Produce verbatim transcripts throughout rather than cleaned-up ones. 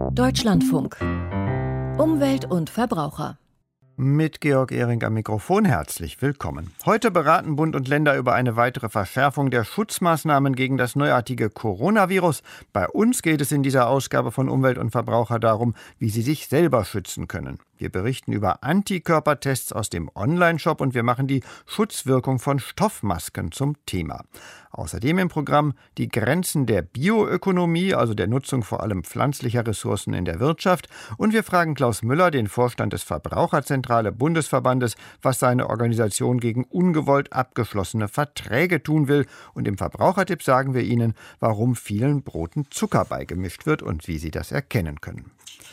Deutschlandfunk. Umwelt und Verbraucher. Mit Georg Ehring am Mikrofon herzlich willkommen. Heute beraten Bund und Länder über eine weitere Verschärfung der Schutzmaßnahmen gegen das neuartige Coronavirus. Bei uns geht es in dieser Ausgabe von Umwelt und Verbraucher darum, wie sie sich selber schützen können. Wir berichten über Antikörpertests aus dem Online-Shop und wir machen die Schutzwirkung von Stoffmasken zum Thema. Außerdem im Programm die Grenzen der Bioökonomie, also der Nutzung vor allem pflanzlicher Ressourcen in der Wirtschaft. Und wir fragen Klaus Müller, den Vorstand des Verbraucherzentrale Bundesverbandes, was seine Organisation gegen ungewollt abgeschlossene Verträge tun will. Und im Verbrauchertipp sagen wir Ihnen, warum vielen Broten Zucker beigemischt wird und wie Sie das erkennen können.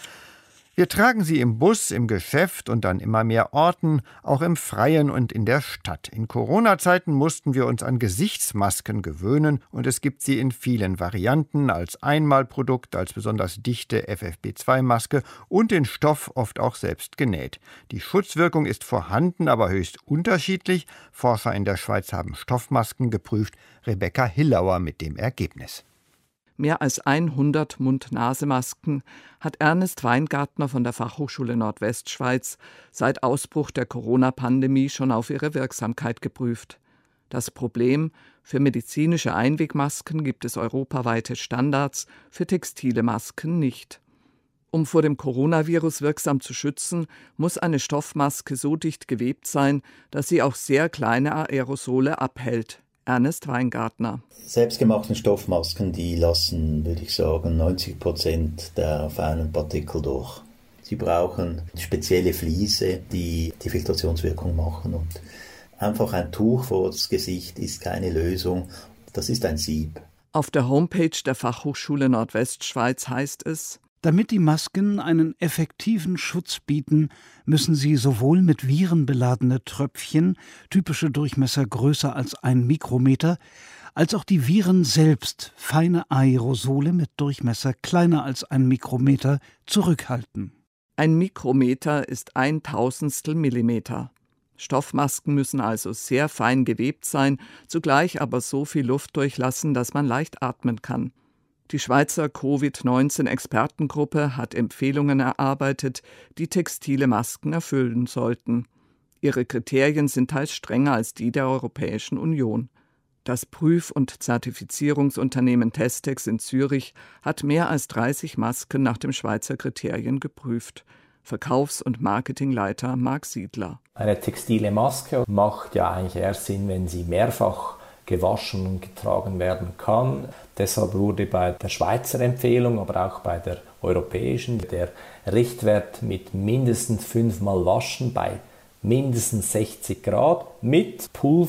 Wir tragen sie im Bus, im Geschäft und an immer mehr Orten, auch im Freien und in der Stadt. In Corona-Zeiten mussten wir uns an Gesichtsmasken gewöhnen und es gibt sie in vielen Varianten, als Einmalprodukt, als besonders dichte F F P zwei Maske und in Stoff, oft auch selbst genäht. Die Schutzwirkung ist vorhanden, aber höchst unterschiedlich. Forscher in der Schweiz haben Stoffmasken geprüft. Rebecca Hillauer mit dem Ergebnis. Mehr als hundert Mund-Nase-Masken hat Ernest Weingartner von der Fachhochschule Nordwestschweiz seit Ausbruch der Corona-Pandemie schon auf ihre Wirksamkeit geprüft. Das Problem: Für medizinische Einwegmasken gibt es europaweite Standards, für textile Masken nicht. Um vor dem Coronavirus wirksam zu schützen, muss eine Stoffmaske so dicht gewebt sein, dass sie auch sehr kleine Aerosole abhält. Ernest Weingartner. Selbstgemachten Stoffmasken, die lassen, würde ich sagen, neunzig Prozent der feinen Partikel durch. Sie brauchen spezielle Vliese, die die Filtrationswirkung machen. Und einfach ein Tuch vor das Gesicht ist keine Lösung. Das ist ein Sieb. Auf der Homepage der Fachhochschule Nordwestschweiz heißt es: Damit die Masken einen effektiven Schutz bieten, müssen sie sowohl mit Viren beladene Tröpfchen, typische Durchmesser größer als ein Mikrometer, als auch die Viren selbst, feine Aerosole mit Durchmesser kleiner als ein Mikrometer, zurückhalten. Ein Mikrometer ist ein Tausendstel Millimeter. Stoffmasken müssen also sehr fein gewebt sein, zugleich aber so viel Luft durchlassen, dass man leicht atmen kann. Die Schweizer Covid neunzehn Expertengruppe hat Empfehlungen erarbeitet, die textile Masken erfüllen sollten. Ihre Kriterien sind teils strenger als die der Europäischen Union. Das Prüf- und Zertifizierungsunternehmen Testex in Zürich hat mehr als dreißig Masken nach den Schweizer Kriterien geprüft. Verkaufs- und Marketingleiter Marc Siedler. Eine textile Maske macht ja eigentlich erst Sinn, wenn sie mehrfach gewaschen und getragen werden kann. Deshalb wurde bei der Schweizer Empfehlung, aber auch bei der europäischen, der Richtwert mit mindestens fünfmal Waschen bei mindestens sechzig Grad mit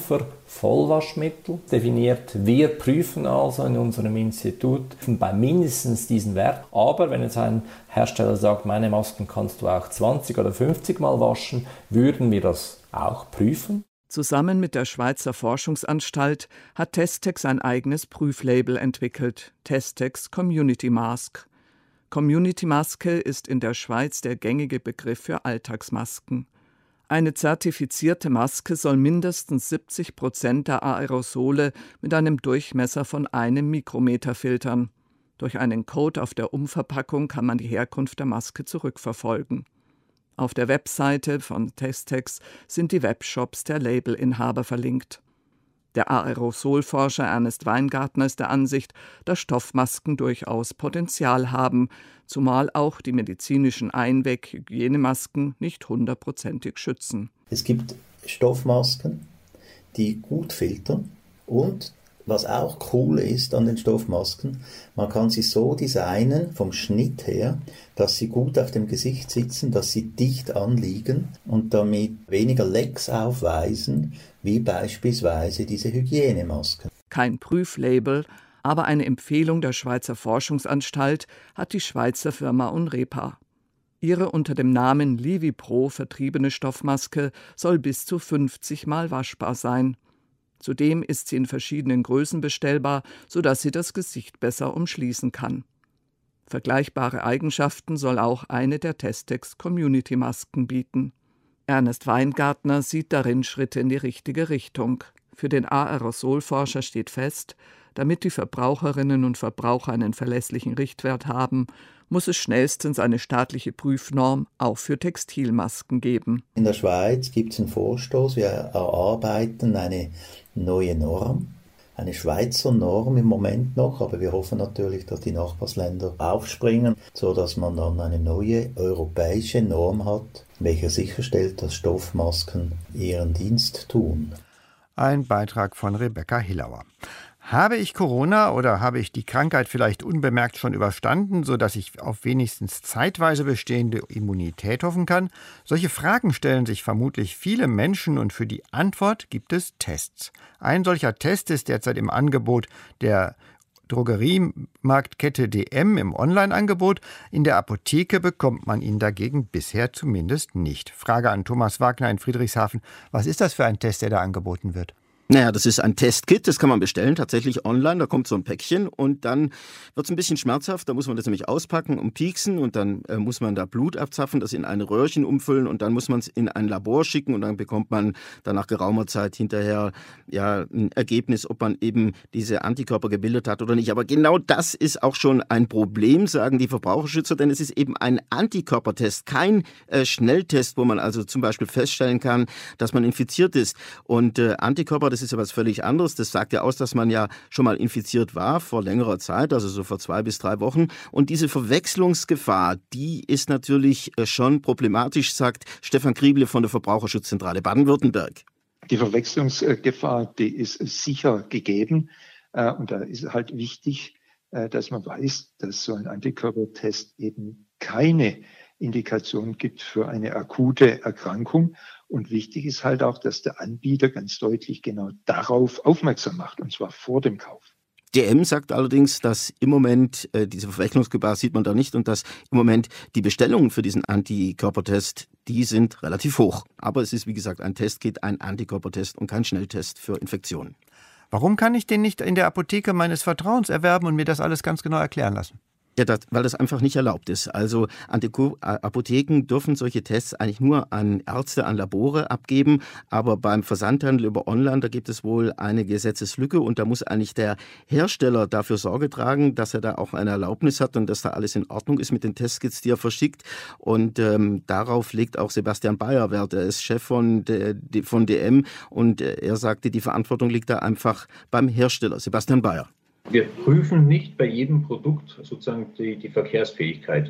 Pulver-Vollwaschmittel definiert. Wir prüfen also in unserem Institut bei mindestens diesen Wert. Aber wenn jetzt ein Hersteller sagt, meine Masken kannst du auch zwanzig oder fünfzig Mal waschen, würden wir das auch prüfen. Zusammen mit der Schweizer Forschungsanstalt hat Testex ein eigenes Prüflabel entwickelt, Testex Community Mask. Community Maske ist in der Schweiz der gängige Begriff für Alltagsmasken. Eine zertifizierte Maske soll mindestens siebzig Prozent der Aerosole mit einem Durchmesser von einem Mikrometer filtern. Durch einen Code auf der Umverpackung kann man die Herkunft der Maske zurückverfolgen. Auf der Webseite von Testex sind die Webshops der Labelinhaber verlinkt. Der Aerosolforscher Ernest Weingartner ist der Ansicht, dass Stoffmasken durchaus Potenzial haben, zumal auch die medizinischen Einweg-Hygienemasken nicht hundertprozentig schützen. Es gibt Stoffmasken, die gut filtern, und was auch cool ist an den Stoffmasken, man kann sie so designen, vom Schnitt her, dass sie gut auf dem Gesicht sitzen, dass sie dicht anliegen und damit weniger Lecks aufweisen, wie beispielsweise diese Hygienemasken. Kein Prüflabel, aber eine Empfehlung der Schweizer Forschungsanstalt hat die Schweizer Firma Unrepa. Ihre unter dem Namen Livipro vertriebene Stoffmaske soll bis zu fünfzig Mal waschbar sein. Zudem ist sie in verschiedenen Größen bestellbar, sodass sie das Gesicht besser umschließen kann. Vergleichbare Eigenschaften soll auch eine der Testex Community Masken bieten. Ernest Weingartner sieht darin Schritte in die richtige Richtung. Für den Aerosolforscher steht fest, damit die Verbraucherinnen und Verbraucher einen verlässlichen Richtwert haben, muss es schnellstens eine staatliche Prüfnorm auch für Textilmasken geben. In der Schweiz gibt es einen Vorstoß, wir erarbeiten eine neue Norm. Eine Schweizer Norm im Moment noch, aber wir hoffen natürlich, dass die Nachbarsländer aufspringen, sodass man dann eine neue europäische Norm hat, welche sicherstellt, dass Stoffmasken ihren Dienst tun. Ein Beitrag von Rebecca Hillauer. Habe ich Corona oder habe ich die Krankheit vielleicht unbemerkt schon überstanden, sodass ich auf wenigstens zeitweise bestehende Immunität hoffen kann? Solche Fragen stellen sich vermutlich viele Menschen und für die Antwort gibt es Tests. Ein solcher Test ist derzeit im Angebot der Drogeriemarktkette D M im Online-Angebot. In der Apotheke bekommt man ihn dagegen bisher zumindest nicht. Frage an Thomas Wagner in Friedrichshafen. Was ist das für ein Test, der da angeboten wird? Naja, das ist ein Testkit, das kann man bestellen, tatsächlich online, da kommt so ein Päckchen und dann wird es ein bisschen schmerzhaft, da muss man das nämlich auspacken und pieksen und dann äh, muss man da Blut abzapfen, das in ein Röhrchen umfüllen und dann muss man es in ein Labor schicken und dann bekommt man dann nach geraumer Zeit hinterher ja ein Ergebnis, ob man eben diese Antikörper gebildet hat oder nicht. Aber genau das ist auch schon ein Problem, sagen die Verbraucherschützer, denn es ist eben ein Antikörpertest, kein äh, Schnelltest, wo man also zum Beispiel feststellen kann, dass man infiziert ist. Und äh, Antikörper, das ist ja was völlig anderes. Das sagt ja aus, dass man ja schon mal infiziert war vor längerer Zeit, also so vor zwei bis drei Wochen. Und diese Verwechslungsgefahr, die ist natürlich schon problematisch, sagt Stefan Krieble von der Verbraucherschutzzentrale Baden-Württemberg. Die Verwechslungsgefahr, die ist sicher gegeben. Und da ist halt wichtig, dass man weiß, dass so ein Antikörpertest eben keine Indikation gibt für eine akute Erkrankung. Und wichtig ist halt auch, dass der Anbieter ganz deutlich genau darauf aufmerksam macht, und zwar vor dem Kauf. D M sagt allerdings, dass im Moment, äh, diese Verwechslungsgefahr sieht man da nicht und dass im Moment die Bestellungen für diesen Antikörpertest, die sind relativ hoch. Aber es ist wie gesagt ein Testkit, ein Antikörpertest und kein Schnelltest für Infektionen. Warum kann ich den nicht in der Apotheke meines Vertrauens erwerben und mir das alles ganz genau erklären lassen? Ja, das, weil das einfach nicht erlaubt ist. Also Antiko- Apotheken dürfen solche Tests eigentlich nur an Ärzte, an Labore abgeben, aber beim Versandhandel über Online, da gibt es wohl eine Gesetzeslücke und da muss eigentlich der Hersteller dafür Sorge tragen, dass er da auch eine Erlaubnis hat und dass da alles in Ordnung ist mit den Testkits, die er verschickt. Und ähm, darauf legt auch Sebastian Bayer Wert. Er ist Chef von, de, de, von D M und er sagte, die Verantwortung liegt da einfach beim Hersteller. Sebastian Bayer. Wir prüfen nicht bei jedem Produkt sozusagen die, die Verkehrsfähigkeit.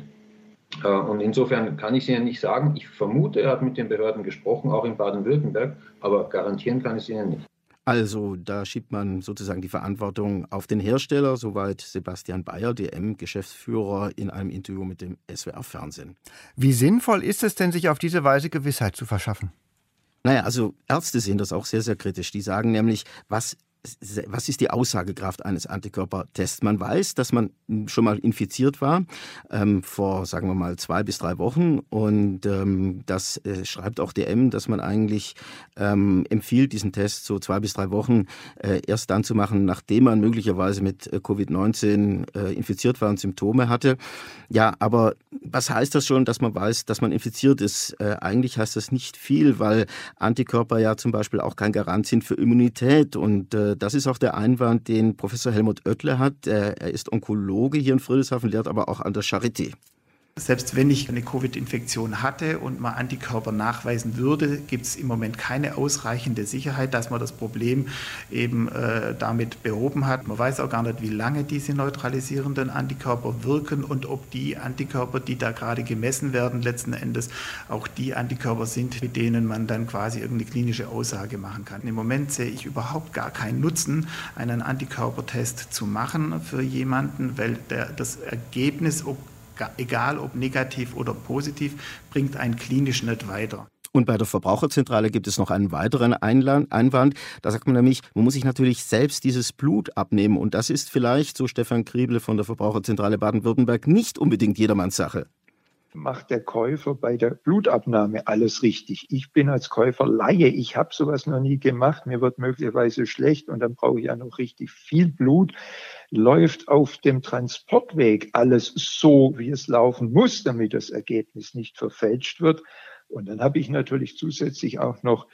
Und insofern kann ich Ihnen nicht sagen, ich vermute, er hat mit den Behörden gesprochen, auch in Baden-Württemberg, aber garantieren kann ich es Ihnen nicht. Also da schiebt man sozusagen die Verantwortung auf den Hersteller, soweit Sebastian Bayer, D M-Geschäftsführer, in einem Interview mit dem S W R-Fernsehen. Wie sinnvoll ist es denn, sich auf diese Weise Gewissheit zu verschaffen? Naja, also Ärzte sehen das auch sehr, sehr kritisch. Die sagen nämlich, was Was ist die Aussagekraft eines Antikörpertests? Man weiß, dass man schon mal infiziert war, ähm, vor, sagen wir mal, zwei bis drei Wochen. Und ähm, das äh, schreibt auch D M, dass man eigentlich ähm, empfiehlt, diesen Test so zwei bis drei Wochen äh, erst dann zu machen, nachdem man möglicherweise mit äh, Covid neunzehn äh, infiziert war und Symptome hatte. Ja, aber was heißt das schon, dass man weiß, dass man infiziert ist? Äh, eigentlich heißt das nicht viel, weil Antikörper ja zum Beispiel auch kein Garant sind für Immunität. Und äh, das ist auch der Einwand, den Professor Helmut Oettle hat. Er ist Onkologe hier in Friedrichshafen, lehrt aber auch an der Charité. Selbst wenn ich eine Covid-Infektion hatte und man Antikörper nachweisen würde, gibt es im Moment keine ausreichende Sicherheit, dass man das Problem eben äh, damit behoben hat. Man weiß auch gar nicht, wie lange diese neutralisierenden Antikörper wirken und ob die Antikörper, die da gerade gemessen werden, letzten Endes auch die Antikörper sind, mit denen man dann quasi irgendeine klinische Aussage machen kann. Im Moment sehe ich überhaupt gar keinen Nutzen, einen Antikörpertest zu machen für jemanden, weil der, das Ergebnis, ob egal ob negativ oder positiv, bringt einen klinisch nicht weiter. Und bei der Verbraucherzentrale gibt es noch einen weiteren Einwand. Da sagt man nämlich, man muss sich natürlich selbst dieses Blut abnehmen. Und das ist vielleicht, so Stefan Krieble von der Verbraucherzentrale Baden-Württemberg, nicht unbedingt jedermanns Sache. Macht der Käufer bei der Blutabnahme alles richtig? Ich bin als Käufer Laie, ich habe sowas noch nie gemacht, mir wird möglicherweise schlecht und dann brauche ich ja noch richtig viel Blut. Läuft auf dem Transportweg alles so, wie es laufen muss, damit das Ergebnis nicht verfälscht wird? Und dann habe ich natürlich zusätzlich auch noch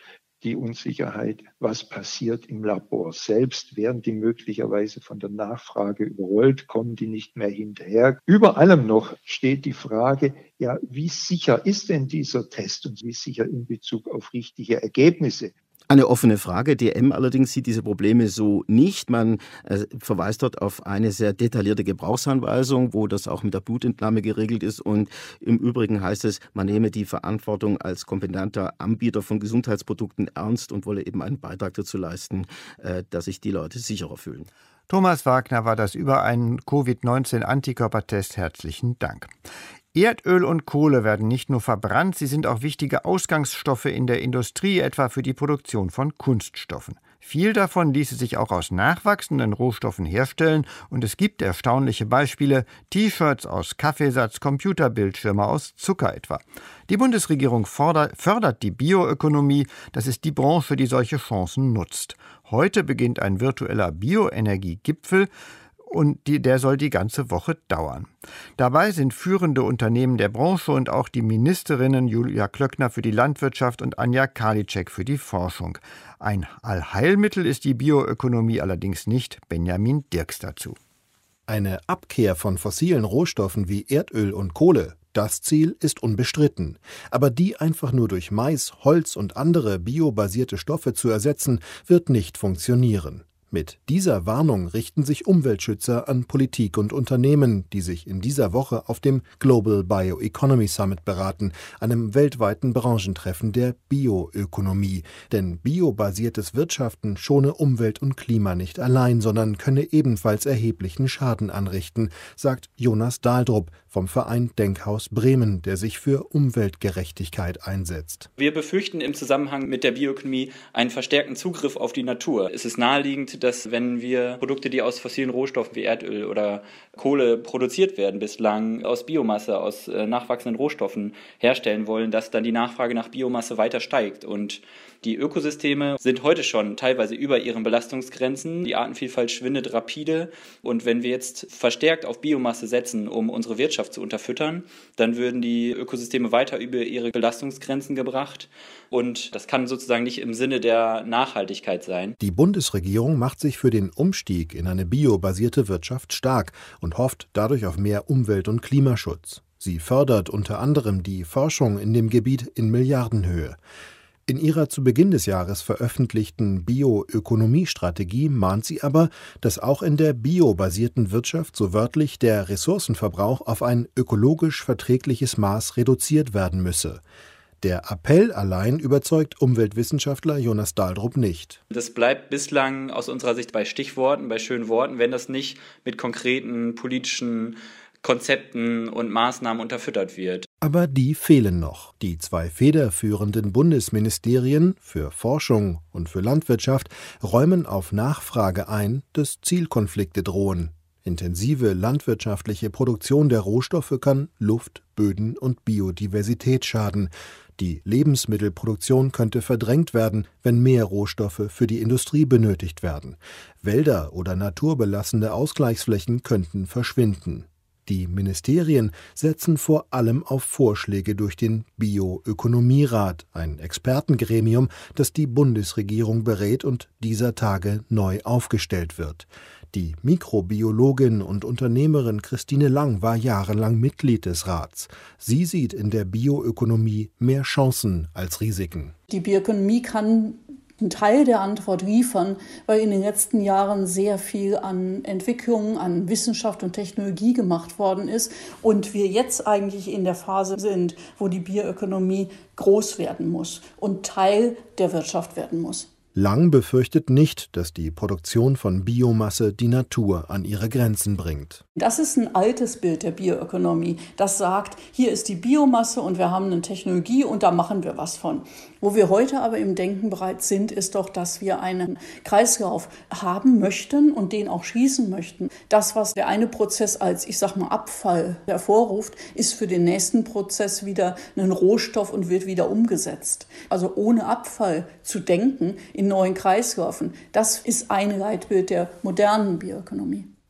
die Unsicherheit, was passiert im Labor selbst, werden die möglicherweise von der Nachfrage überrollt, kommen die nicht mehr hinterher. Über allem noch steht die Frage, ja, wie sicher ist denn dieser Test und wie sicher in Bezug auf richtige Ergebnisse? Eine offene Frage. D M allerdings sieht diese Probleme so nicht. Man äh, verweist dort auf eine sehr detaillierte Gebrauchsanweisung, wo das auch mit der Blutentnahme geregelt ist. Und im Übrigen heißt es, man nehme die Verantwortung als kompetenter Anbieter von Gesundheitsprodukten ernst und wolle eben einen Beitrag dazu leisten, äh, dass sich die Leute sicherer fühlen. Thomas Wagner war das über einen Covid neunzehn Antikörpertest. Herzlichen Dank. Erdöl und Kohle werden nicht nur verbrannt, sie sind auch wichtige Ausgangsstoffe in der Industrie, etwa für die Produktion von Kunststoffen. Viel davon ließe sich auch aus nachwachsenden Rohstoffen herstellen und es gibt erstaunliche Beispiele, T-Shirts aus Kaffeesatz, Computerbildschirme aus Zucker etwa. Die Bundesregierung fordert, fördert die Bioökonomie, das ist die Branche, die solche Chancen nutzt. Heute beginnt ein virtueller Bioenergiegipfel, und die, der soll die ganze Woche dauern. Dabei sind führende Unternehmen der Branche und auch die Ministerinnen Julia Klöckner für die Landwirtschaft und Anja Karliczek für die Forschung. Ein Allheilmittel ist die Bioökonomie allerdings nicht. Benjamin Dirks dazu. Eine Abkehr von fossilen Rohstoffen wie Erdöl und Kohle, das Ziel ist unbestritten. Aber die einfach nur durch Mais, Holz und andere biobasierte Stoffe zu ersetzen, wird nicht funktionieren. Mit dieser Warnung richten sich Umweltschützer an Politik und Unternehmen, die sich in dieser Woche auf dem Global Bioeconomy Summit beraten, einem weltweiten Branchentreffen der Bioökonomie. Denn biobasiertes Wirtschaften schone Umwelt und Klima nicht allein, sondern könne ebenfalls erheblichen Schaden anrichten, sagt Jonas Dahldrup vom Verein Denkhaus Bremen, der sich für Umweltgerechtigkeit einsetzt. Wir befürchten im Zusammenhang mit der Bioökonomie einen verstärkten Zugriff auf die Natur. Es ist naheliegend, dass wenn wir Produkte, die aus fossilen Rohstoffen wie Erdöl oder Kohle produziert werden, bislang aus Biomasse, aus äh, nachwachsenden Rohstoffen herstellen wollen, dass dann die Nachfrage nach Biomasse weiter steigt. Und die Ökosysteme sind heute schon teilweise über ihren Belastungsgrenzen. Die Artenvielfalt schwindet rapide. Und wenn wir jetzt verstärkt auf Biomasse setzen, um unsere Wirtschaft zu unterfüttern, dann würden die Ökosysteme weiter über ihre Belastungsgrenzen gebracht. Und das kann sozusagen nicht im Sinne der Nachhaltigkeit sein. Die Bundesregierung macht sich für den Umstieg in eine biobasierte Wirtschaft stark und hofft dadurch auf mehr Umwelt- und Klimaschutz. Sie fördert unter anderem die Forschung in dem Gebiet in Milliardenhöhe. In ihrer zu Beginn des Jahres veröffentlichten Bioökonomiestrategie mahnt sie aber, dass auch in der biobasierten Wirtschaft so wörtlich der Ressourcenverbrauch auf ein ökologisch verträgliches Maß reduziert werden müsse. Der Appell allein überzeugt Umweltwissenschaftler Jonas Dahldrup nicht. Das bleibt bislang aus unserer Sicht bei Stichworten, bei schönen Worten, wenn das nicht mit konkreten politischen Konzepten und Maßnahmen unterfüttert wird. Aber die fehlen noch. Die zwei federführenden Bundesministerien für Forschung und für Landwirtschaft räumen auf Nachfrage ein, dass Zielkonflikte drohen. Intensive landwirtschaftliche Produktion der Rohstoffe kann Luft, Böden und Biodiversität schaden. Die Lebensmittelproduktion könnte verdrängt werden, wenn mehr Rohstoffe für die Industrie benötigt werden. Wälder oder naturbelassene Ausgleichsflächen könnten verschwinden. Die Ministerien setzen vor allem auf Vorschläge durch den Bioökonomierat, ein Expertengremium, das die Bundesregierung berät und dieser Tage neu aufgestellt wird. Die Mikrobiologin und Unternehmerin Christine Lang war jahrelang Mitglied des Rats. Sie sieht in der Bioökonomie mehr Chancen als Risiken. Die Bioökonomie kann einen Teil der Antwort liefern, weil in den letzten Jahren sehr viel an Entwicklung, an Wissenschaft und Technologie gemacht worden ist und wir jetzt eigentlich in der Phase sind, wo die Bioökonomie groß werden muss und Teil der Wirtschaft werden muss. Lang befürchtet nicht, dass die Produktion von Biomasse die Natur an ihre Grenzen bringt. Das ist ein altes Bild der Bioökonomie, das sagt, hier ist die Biomasse und wir haben eine Technologie und da machen wir was von. Wo wir heute aber im Denken bereit sind, ist doch, dass wir einen Kreislauf haben möchten und den auch schließen möchten. Das, was der eine Prozess als, ich sag mal, Abfall hervorruft, ist für den nächsten Prozess wieder ein Rohstoff und wird wieder umgesetzt. Also ohne Abfall zu denken in neuen Kreisläufen, das ist ein Leitbild der modernen Bioökonomie.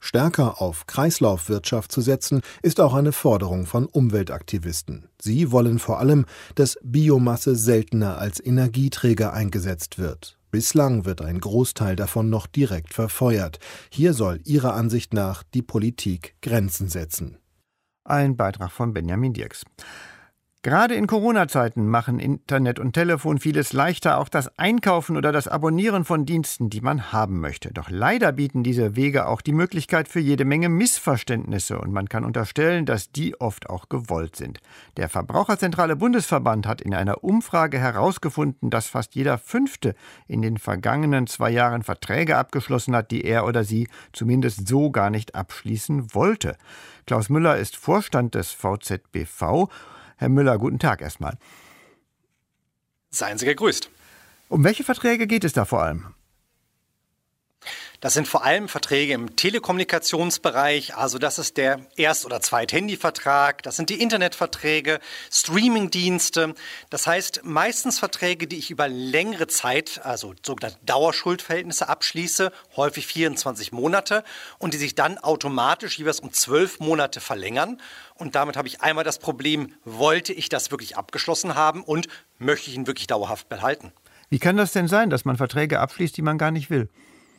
Stärker auf Kreislaufwirtschaft zu setzen, ist auch eine Forderung von Umweltaktivisten. Sie wollen vor allem, dass Biomasse seltener als Energieträger eingesetzt wird. Bislang wird ein Großteil davon noch direkt verfeuert. Hier soll ihrer Ansicht nach die Politik Grenzen setzen. Ein Beitrag von Benjamin Dirks. Gerade in Corona-Zeiten machen Internet und Telefon vieles leichter, auch das Einkaufen oder das Abonnieren von Diensten, die man haben möchte. Doch leider bieten diese Wege auch die Möglichkeit für jede Menge Missverständnisse und man kann unterstellen, dass die oft auch gewollt sind. Der Verbraucherzentrale Bundesverband hat in einer Umfrage herausgefunden, dass fast jeder Fünfte in den vergangenen zwei Jahren Verträge abgeschlossen hat, die er oder sie zumindest so gar nicht abschließen wollte. Klaus Müller ist Vorstand des V Z B V. Herr Müller, guten Tag erstmal. Seien Sie gegrüßt. Um welche Verträge geht es da vor allem? Das sind vor allem Verträge im Telekommunikationsbereich, also das ist der Erst- oder Zweit-Handy-Vertrag, das sind die Internetverträge, Streamingdienste. Das heißt meistens Verträge, die ich über längere Zeit, also sogenannte Dauerschuldverhältnisse abschließe, häufig vierundzwanzig Monate und die sich dann automatisch jeweils um zwölf Monate verlängern. Und damit habe ich einmal das Problem, wollte ich das wirklich abgeschlossen haben und möchte ich ihn wirklich dauerhaft behalten? Wie kann das denn sein, dass man Verträge abschließt, die man gar nicht will?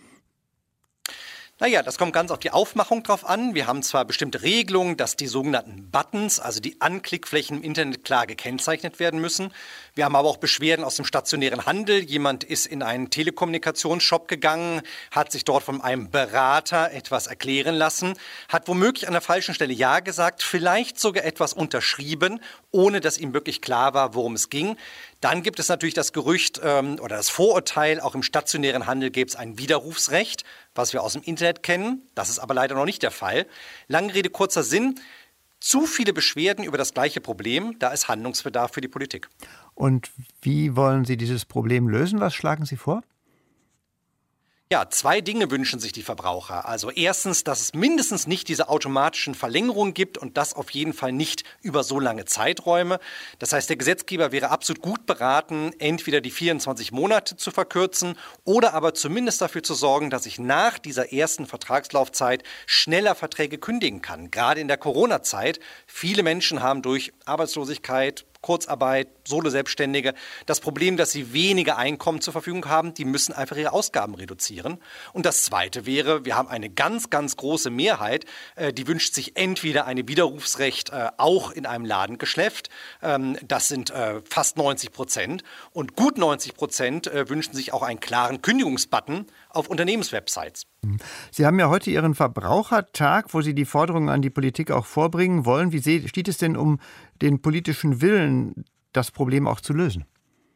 Naja, das kommt ganz auf die Aufmachung drauf an. Wir haben zwar bestimmte Regelungen, dass die sogenannten Buttons, also die Anklickflächen im Internet, klar gekennzeichnet werden müssen. Wir haben aber auch Beschwerden aus dem stationären Handel. Jemand ist in einen Telekommunikationsshop gegangen, hat sich dort von einem Berater etwas erklären lassen, hat womöglich an der falschen Stelle Ja gesagt, vielleicht sogar etwas unterschrieben, ohne dass ihm wirklich klar war, worum es ging. Dann gibt es natürlich das Gerücht ähm, oder das Vorurteil, auch im stationären Handel gäbe es ein Widerrufsrecht, was wir aus dem Internet kennen. Das ist aber leider noch nicht der Fall. Lange Rede, kurzer Sinn. Zu viele Beschwerden über das gleiche Problem, da ist Handlungsbedarf für die Politik. Und wie wollen Sie dieses Problem lösen? Was schlagen Sie vor? Ja, zwei Dinge wünschen sich die Verbraucher. Also erstens, dass es mindestens nicht diese automatischen Verlängerungen gibt und das auf jeden Fall nicht über so lange Zeiträume. Das heißt, der Gesetzgeber wäre absolut gut beraten, entweder die vierundzwanzig Monate zu verkürzen oder aber zumindest dafür zu sorgen, dass ich nach dieser ersten Vertragslaufzeit schneller Verträge kündigen kann. Gerade in der Corona-Zeit. Viele Menschen haben durch Arbeitslosigkeit, Kurzarbeit, Solo-Selbstständige, das Problem, dass sie weniger Einkommen zur Verfügung haben, die müssen einfach ihre Ausgaben reduzieren. Und das Zweite wäre, wir haben eine ganz, ganz große Mehrheit, äh, die wünscht sich entweder ein Widerrufsrecht äh, auch in einem Ladengeschäft, ähm, das sind äh, fast neunzig Prozent, und gut neunzig Prozent äh, wünschen sich auch einen klaren Kündigungsbutton auf Unternehmenswebsites. Sie haben ja heute Ihren Verbrauchertag, wo Sie die Forderungen an die Politik auch vorbringen wollen. Wie steht es denn um den politischen Willen, das Problem auch zu lösen?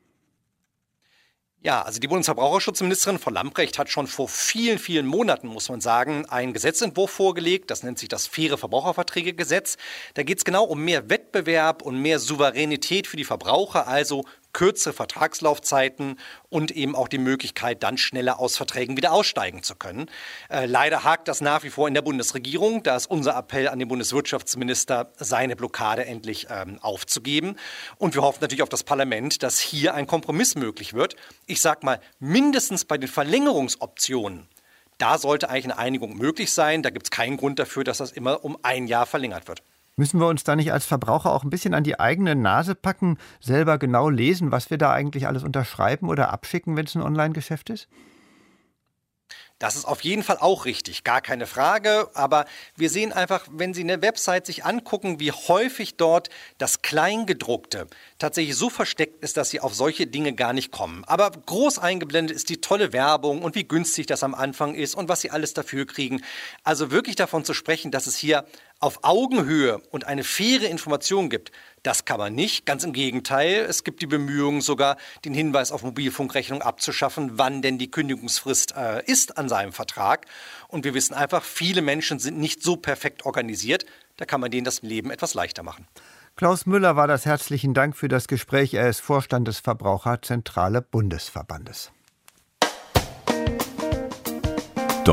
Ja, also die Bundesverbraucherschutzministerin Frau Lambrecht hat schon vor vielen, vielen Monaten, muss man sagen, einen Gesetzentwurf vorgelegt. Das nennt sich das Faire Verbraucherverträge-Gesetz. Da geht es genau um mehr Wettbewerb und mehr Souveränität für die Verbraucher, also kürzere Vertragslaufzeiten und eben auch die Möglichkeit, dann schneller aus Verträgen wieder aussteigen zu können. Äh, leider hakt das nach wie vor in der Bundesregierung. Da ist unser Appell an den Bundeswirtschaftsminister, seine Blockade endlich ähm, aufzugeben. Und wir hoffen natürlich auf das Parlament, dass hier ein Kompromiss möglich wird. Ich sage mal, mindestens bei den Verlängerungsoptionen, da sollte eigentlich eine Einigung möglich sein. Da gibt es keinen Grund dafür, dass das immer um ein Jahr verlängert wird. Müssen wir uns da nicht als Verbraucher auch ein bisschen an die eigene Nase packen, selber genau lesen, was wir da eigentlich alles unterschreiben oder abschicken, wenn es ein Online-Geschäft ist? Das ist auf jeden Fall auch richtig, gar keine Frage. Aber wir sehen einfach, wenn Sie eine Website sich angucken, wie häufig dort das Kleingedruckte tatsächlich so versteckt ist, dass Sie auf solche Dinge gar nicht kommen. Aber groß eingeblendet ist die tolle Werbung und wie günstig das am Anfang ist und was Sie alles dafür kriegen. Also wirklich davon zu sprechen, dass es hier auf Augenhöhe und eine faire Information gibt, das kann man nicht. Ganz im Gegenteil, es gibt die Bemühungen sogar, den Hinweis auf Mobilfunkrechnung abzuschaffen, wann denn die Kündigungsfrist äh, ist an seinem Vertrag. Und wir wissen einfach, viele Menschen sind nicht so perfekt organisiert, da kann man denen das Leben etwas leichter machen. Klaus Müller war das. Herzlichen Dank für das Gespräch. Er ist Vorstand des Verbraucherzentrale Bundesverbandes.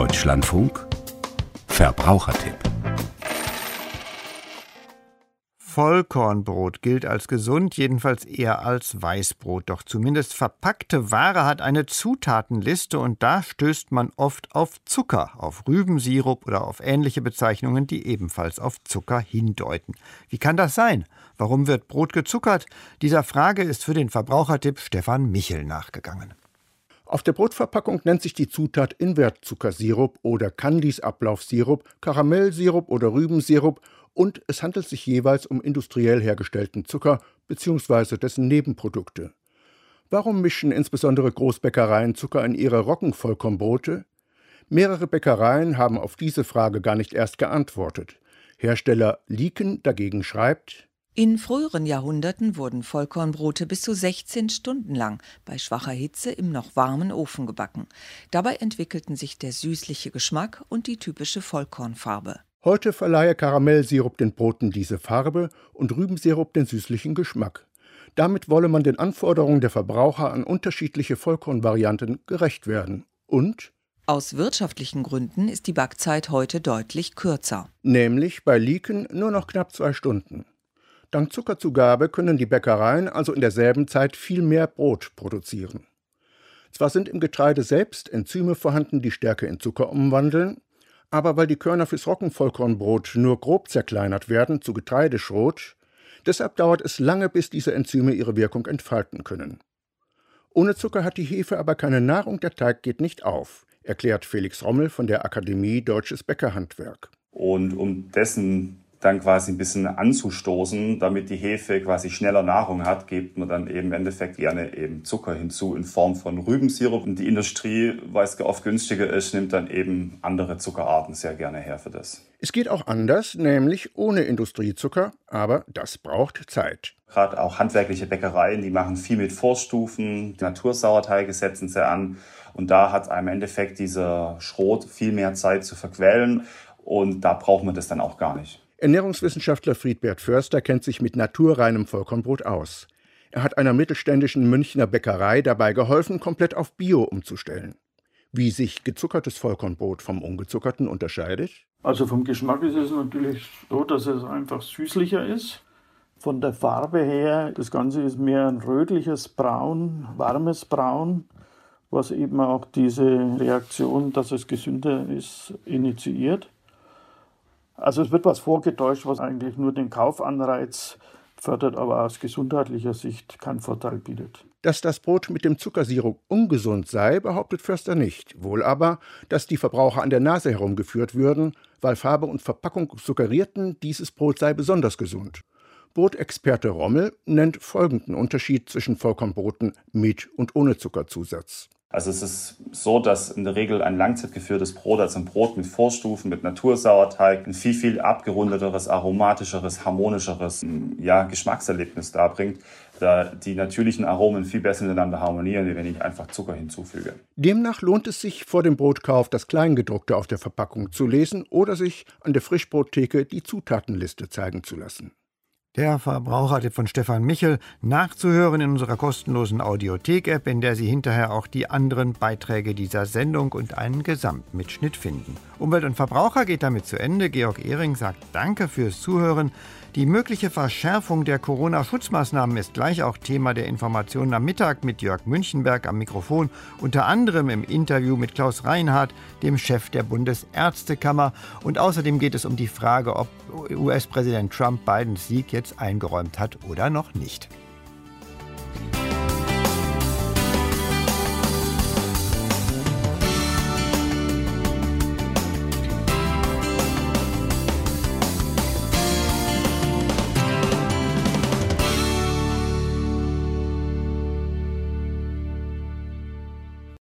Deutschlandfunk Verbrauchertipp. Vollkornbrot gilt als gesund, jedenfalls eher als Weißbrot. Doch zumindest verpackte Ware hat eine Zutatenliste und da stößt man oft auf Zucker, auf Rübensirup oder auf ähnliche Bezeichnungen, die ebenfalls auf Zucker hindeuten. Wie kann das sein? Warum wird Brot gezuckert? Dieser Frage ist für den Verbrauchertipp Stefan Michel nachgegangen. Auf der Brotverpackung nennt sich die Zutat Invertzuckersirup oder Candice-Ablaufsirup, Karamellsirup oder Rübensirup und es handelt sich jeweils um industriell hergestellten Zucker bzw. dessen Nebenprodukte. Warum mischen insbesondere Großbäckereien Zucker in ihre Roggenvollkornbrote? Mehrere Bäckereien haben auf diese Frage gar nicht erst geantwortet. Hersteller Lieken dagegen schreibt: In früheren Jahrhunderten wurden Vollkornbrote bis zu sechzehn Stunden lang bei schwacher Hitze im noch warmen Ofen gebacken. Dabei entwickelten sich der süßliche Geschmack und die typische Vollkornfarbe. Heute verleihe Karamellsirup den Broten diese Farbe und Rübensirup den süßlichen Geschmack. Damit wolle man den Anforderungen der Verbraucher an unterschiedliche Vollkornvarianten gerecht werden. Und? Aus wirtschaftlichen Gründen ist die Backzeit heute deutlich kürzer. Nämlich bei Lieken nur noch knapp zwei Stunden. Dank Zuckerzugabe können die Bäckereien also in derselben Zeit viel mehr Brot produzieren. Zwar sind im Getreide selbst Enzyme vorhanden, die Stärke in Zucker umwandeln, aber weil die Körner fürs Roggenvollkornbrot nur grob zerkleinert werden zu Getreideschrot, deshalb dauert es lange, bis diese Enzyme ihre Wirkung entfalten können. Ohne Zucker hat die Hefe aber keine Nahrung, der Teig geht nicht auf, erklärt Felix Rommel von der Akademie Deutsches Bäckerhandwerk. Und um dessen dann quasi ein bisschen anzustoßen, damit die Hefe quasi schneller Nahrung hat, gibt man dann eben im Endeffekt gerne eben Zucker hinzu in Form von Rübensirup. Und die Industrie, weil es oft günstiger ist, nimmt dann eben andere Zuckerarten sehr gerne her für das. Es geht auch anders, nämlich ohne Industriezucker, aber das braucht Zeit. Gerade auch handwerkliche Bäckereien, die machen viel mit Vorstufen, die Natursauerteige setzen sie an. Und da hat im Endeffekt dieser Schrot viel mehr Zeit zu verquellen und da braucht man das dann auch gar nicht. Ernährungswissenschaftler Friedbert Förster kennt sich mit naturreinem Vollkornbrot aus. Er hat einer mittelständischen Münchner Bäckerei dabei geholfen, komplett auf Bio umzustellen. Wie sich gezuckertes Vollkornbrot vom ungezuckerten unterscheidet? Also vom Geschmack ist es natürlich so, dass es einfach süßlicher ist. Von der Farbe her, das Ganze ist mehr ein rötliches Braun, warmes Braun, was eben auch diese Reaktion, dass es gesünder ist, initiiert. Also es wird was vorgetäuscht, was eigentlich nur den Kaufanreiz fördert, aber aus gesundheitlicher Sicht keinen Vorteil bietet. Dass das Brot mit dem Zuckersirup ungesund sei, behauptet Förster nicht. Wohl aber, dass die Verbraucher an der Nase herumgeführt würden, weil Farbe und Verpackung suggerierten, dieses Brot sei besonders gesund. Brotexperte Rommel nennt folgenden Unterschied zwischen Vollkornbroten mit und ohne Zuckerzusatz. Also es ist so, dass in der Regel ein langzeitgeführtes Brot, also ein Brot mit Vorstufen, mit Natursauerteig, ein viel, viel abgerundeteres, aromatischeres, harmonischeres ja, Geschmackserlebnis darbringt, da die natürlichen Aromen viel besser miteinander harmonieren, wie wenn ich einfach Zucker hinzufüge. Demnach lohnt es sich, vor dem Brotkauf das Kleingedruckte auf der Verpackung zu lesen oder sich an der Frischbrottheke die Zutatenliste zeigen zu lassen. Der Verbrauchertipp von Stefan Michel, nachzuhören in unserer kostenlosen Audiothek-App, in der Sie hinterher auch die anderen Beiträge dieser Sendung und einen Gesamtmitschnitt finden. Umwelt und Verbraucher geht damit zu Ende. Georg Ehring sagt Danke fürs Zuhören. Die mögliche Verschärfung der Corona-Schutzmaßnahmen ist gleich auch Thema der Informationen am Mittag mit Jörg Münchenberg am Mikrofon, unter anderem im Interview mit Klaus Reinhardt, dem Chef der Bundesärztekammer. Und außerdem geht es um die Frage, ob U S-Präsident Trump Bidens Sieg jetzt eingeräumt hat oder noch nicht.